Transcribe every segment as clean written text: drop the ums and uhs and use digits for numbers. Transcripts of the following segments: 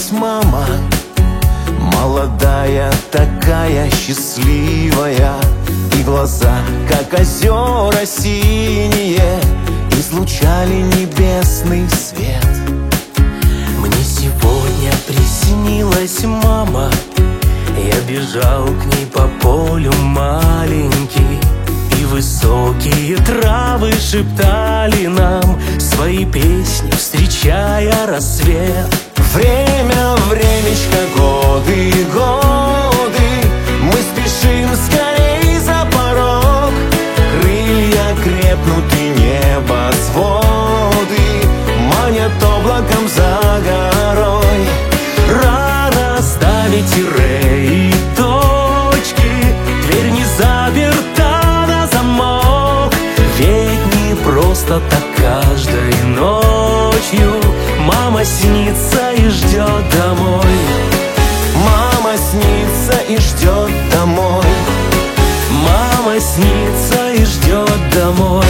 приснилась мама, молодая, такая счастливая, и глаза, как озера синие, излучали небесный свет. Мне сегодня приснилась мама, я бежал к ней по полю маленький, и высокие травы шептали нам свои песни, встречая рассвет. Время, времечко, годы, годы, мы спешим скорей за порог. Крылья крепнут и небосводы манят облаком за горой. Рано ставить тире и точки, дверь не заперта на замок. Ведь не просто так каждой ночью мама снится и ждет домой. Мама снится и ждет домой. Мама снится и ждет домой.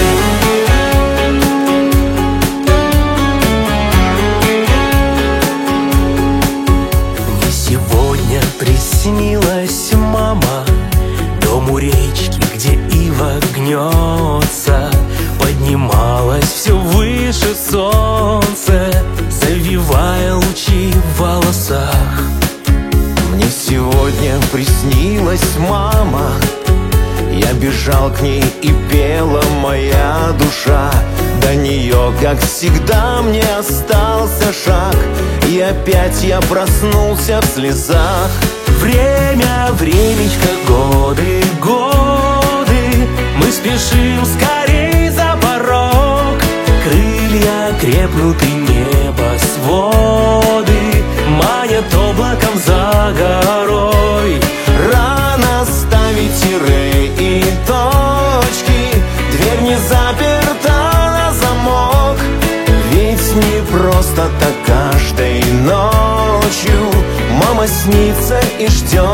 Мне сегодня приснилась мама, дом у речки, где ива гнется. Поднималось все выше солнце, завивая лучи в волосах. Мне сегодня приснилась мама, я бежал к ней и пела моя душа. До нее, как всегда, мне остался шаг, и опять я проснулся в слезах. Время, времечко, годы, годы, мы спешим скорей за порог. Крылья крепнут и небосводы манят облаком за горой. Рано ставить тире и точки, дверь не заперта на замок. Ведь не просто так каждой ночью мама снится и ждет